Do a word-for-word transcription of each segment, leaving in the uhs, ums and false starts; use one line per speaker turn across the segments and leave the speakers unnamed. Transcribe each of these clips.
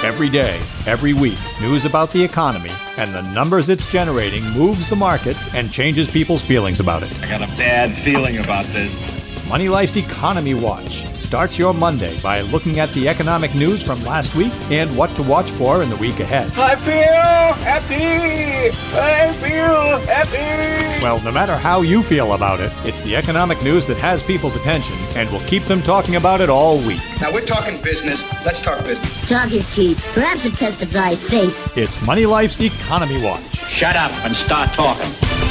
Every day, every week, news about the economy and the numbers it's generating moves the markets and changes people's feelings about it.
I got a bad feeling about this.
Money Life's Economy Watch starts your Monday by looking at the economic news from last week and what to watch for in the week ahead.
I feel happy! I feel happy!
Well, no matter how you feel about it, it's the economic news that has people's attention and will keep them talking about it all week.
Now, we're talking business. Let's talk business.
Talk is cheap. Perhaps a test of thy faith.
It's Money Life's Economy Watch.
Shut up and start talking.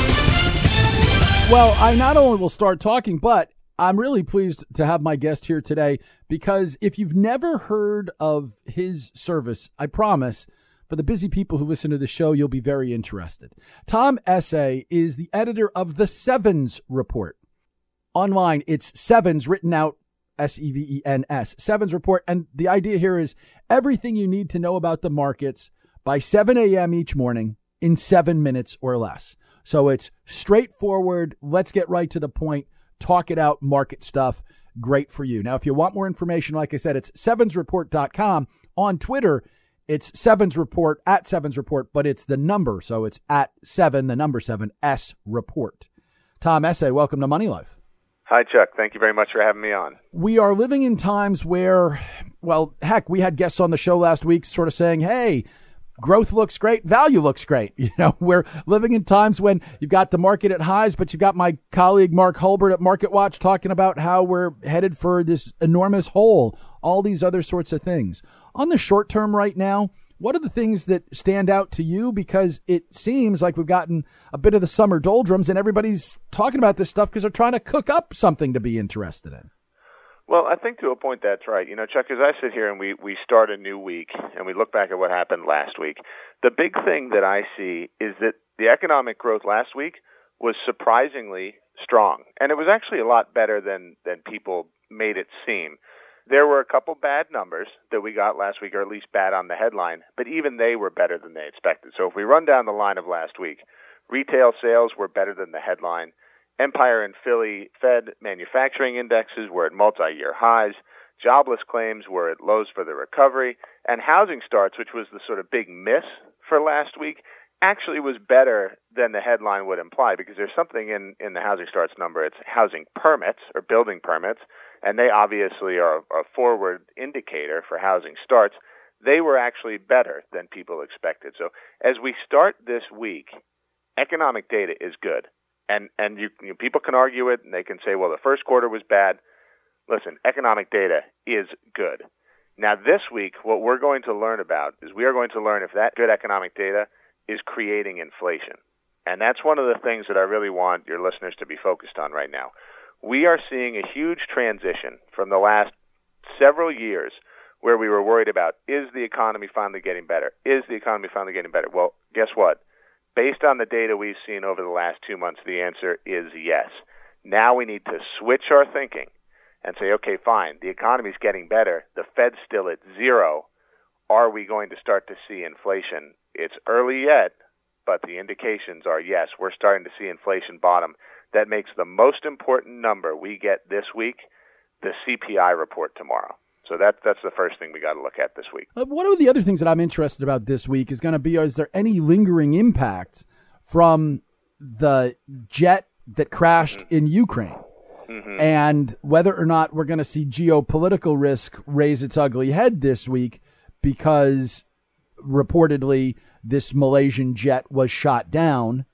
Well, I not only will start talking, but I'm really pleased to have my guest here today because if you've never heard of his service, I promise, for the busy people who listen to the show, you'll be very interested. Tom Esse is the editor of the Sevens Report. Online, it's Sevens, written out S E V E N S, Sevens Report. And the idea here is everything you need to know about the markets by seven a.m. each morning in seven minutes or less. So it's straightforward. Let's get right to the point. Talk it out, market stuff. Great for you. Now, if you want more information, like I said, it's sevens report dot com. On Twitter, it's Sevens Report, at Sevens Report, but it's the number. So it's at seven, the number seven, S Report. Tom Esse, welcome to Money Life.
Hi, Chuck. Thank you very much for having me on.
We are living in times where, well, heck, we had guests on the show last week sort of saying, hey, growth looks great. Value looks great. You know, we're living in times when you've got the market at highs, but you've got my colleague Mark Hulbert at Market Watch talking about how we're headed for this enormous hole, all these other sorts of things. On the short term right now, what are the things that stand out to you? Because it seems like we've gotten a bit of the summer doldrums and everybody's talking about this stuff because they're trying to cook up something to be interested in.
Well, I think to a point that's right. You know, Chuck, as I sit here and we, we start a new week and we look back at what happened last week, the big thing that I see is that the economic growth last week was surprisingly strong. And it was actually a lot better than, than people made it seem. There were a couple bad numbers that we got last week, or at least bad on the headline, but even they were better than they expected. So if we run down the line of last week, retail sales were better than the headline. Empire and Philly Fed manufacturing indexes were at multi-year highs. Jobless claims were at lows for the recovery. And housing starts, which was the sort of big miss for last week, actually was better than the headline would imply because there's something in, in the housing starts number. It's housing permits or building permits, and they obviously are a forward indicator for housing starts. They were actually better than people expected. So as we start this week, economic data is good. And and you, you know, people can argue it, and they can say, well, the first quarter was bad. Listen, economic data is good. Now, this week, what we're going to learn about is we are going to learn if that good economic data is creating inflation. And that's one of the things that I really want your listeners to be focused on right now. We are seeing a huge transition from the last several years where we were worried about, is the economy finally getting better? Is the economy finally getting better? Well, guess what? Based on the data we've seen over the last two months, the answer is yes. Now we need to switch our thinking and say, okay, fine, the economy's getting better. The Fed's still at zero. Are we going to start to see inflation? It's early yet, but the indications are yes, we're starting to see inflation bottom. That makes the most important number we get this week the C P I report tomorrow. So that, that's the first thing we got to look at this week.
Uh, one of the other things that I'm interested about this week is going to be, is there any lingering impact from the jet that crashed mm-hmm. in Ukraine? Mm-hmm. And whether or not we're going to see geopolitical risk raise its ugly head this week because reportedly this Malaysian jet was shot down.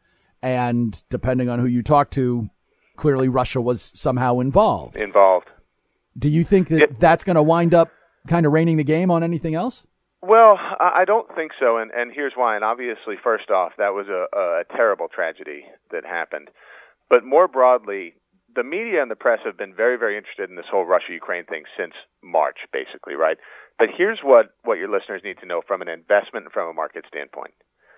And depending on who you talk to, clearly Russia was somehow involved.
Involved.
Do you think that it, that's going to wind up kind of reigning the game on anything else?
Well, I don't think so, and, and here's why. And obviously, first off, that was a, a terrible tragedy that happened. But more broadly, the media and the press have been very, very interested in this whole Russia-Ukraine thing since March, basically, right? But here's what, what your listeners need to know from an investment and from a market standpoint.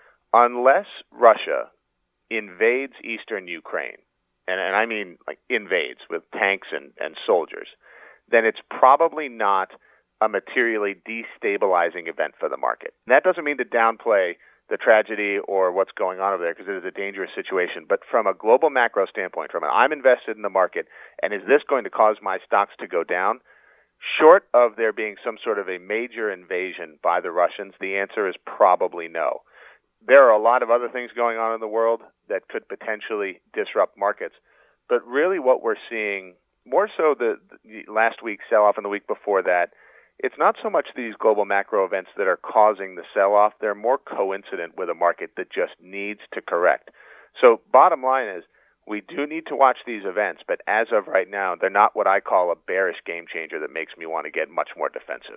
Unless Russia invades eastern Ukraine, and, and I mean like invades with tanks and, and soldiers, then it's probably not a materially destabilizing event for the market. And that doesn't mean to downplay the tragedy or what's going on over there, because it is a dangerous situation. But from a global macro standpoint, from an I'm invested in the market, and is this going to cause my stocks to go down? Short of there being some sort of a major invasion by the Russians, the answer is probably no. There are a lot of other things going on in the world that could potentially disrupt markets. But really what we're seeing, more so the, the last week's sell-off and the week before that, it's not so much these global macro events that are causing the sell-off. They're more coincident with a market that just needs to correct. So bottom line is, we do need to watch these events, but as of right now, they're not what I call a bearish game changer that makes me want to get much more defensive.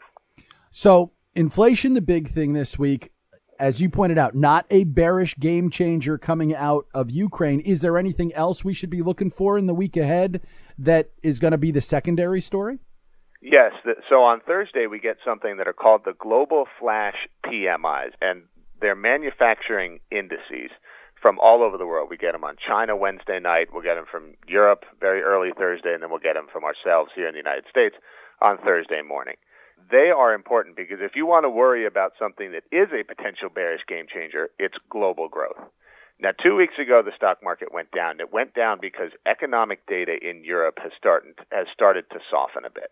So inflation, the big thing this week, as you pointed out, not a bearish game changer coming out of Ukraine. Is there anything else we should be looking for in the week ahead that is going to be the secondary story?
Yes. So on Thursday, we get something that are called the Global Flash P M Is, and they're manufacturing indices from all over the world. We get them on China Wednesday night. We'll get them from Europe very early Thursday, and then we'll get them from ourselves here in the United States on Thursday morning. They are important because if you want to worry about something that is a potential bearish game changer, it's global growth. Now, two weeks ago, the stock market went down. It went down because economic data in Europe has started, has started to soften a bit.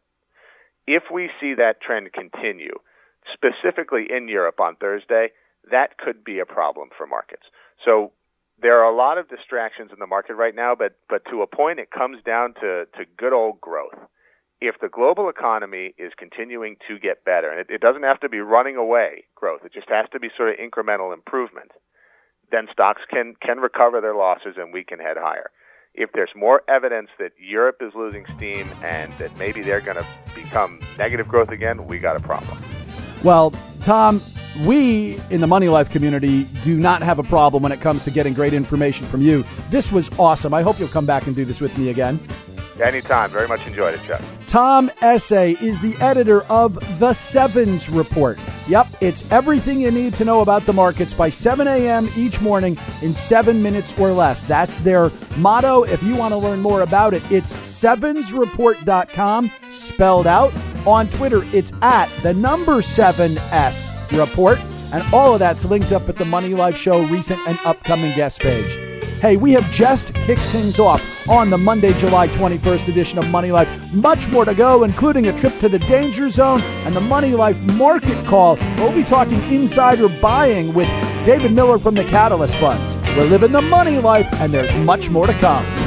If we see that trend continue, specifically in Europe on Thursday, that could be a problem for markets. So there are a lot of distractions in the market right now, but, but to a point, it comes down to, to good old growth. If the global economy is continuing to get better, and it, it doesn't have to be running away growth, it just has to be sort of incremental improvement, then stocks can, can recover their losses and we can head higher. If there's more evidence that Europe is losing steam and that maybe they're going to become negative growth again, we got a problem.
Well, Tom, we in the Money Life community do not have a problem when it comes to getting great information from you. This was awesome. I hope you'll come back and do this with me again.
Anytime. Very much enjoyed it, Chuck.
Tom Essay is the editor of The Sevens Report. Yep, it's everything you need to know about the markets by seven a.m. each morning in seven minutes or less. That's their motto. If you want to learn more about it, it's sevens report dot com, spelled out. On Twitter, it's at the number seven S report. And all of that's linked up at the Money Life Show recent and upcoming guest page. Hey, we have just kicked things off on the Monday, July twenty-first edition of Money Life. Much more to go, including a trip to the Danger Zone and the Money Life Market Call. We'll be talking insider buying with David Miller from the Catalyst Funds. We're living the money life, and there's much more to come.